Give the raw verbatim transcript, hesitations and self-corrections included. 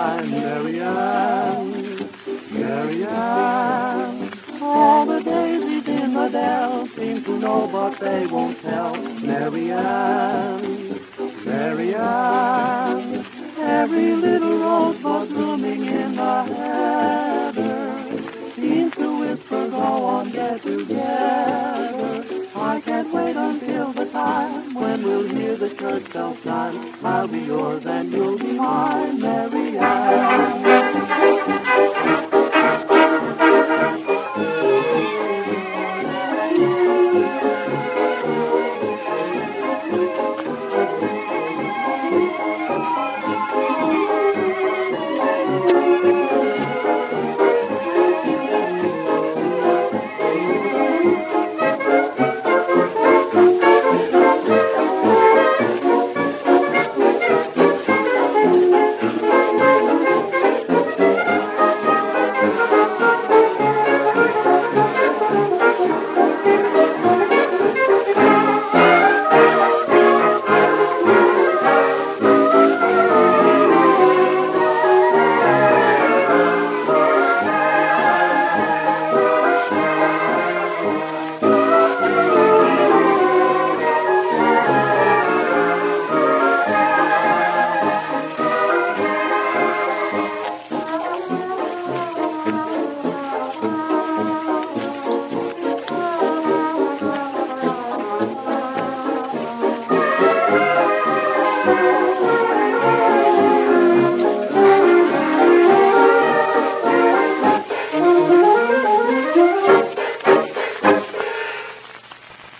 time, Mary Ann, Mary Ann. All the daisies in the dell seem to know, but they won't tell, Mary Ann, Mary Ann. Every little rosebud blooming in the heather seems to whisper, go on, get together. I can't wait until the time when we'll hear the church bells chime. I'll be yours and you'll be mine, Mary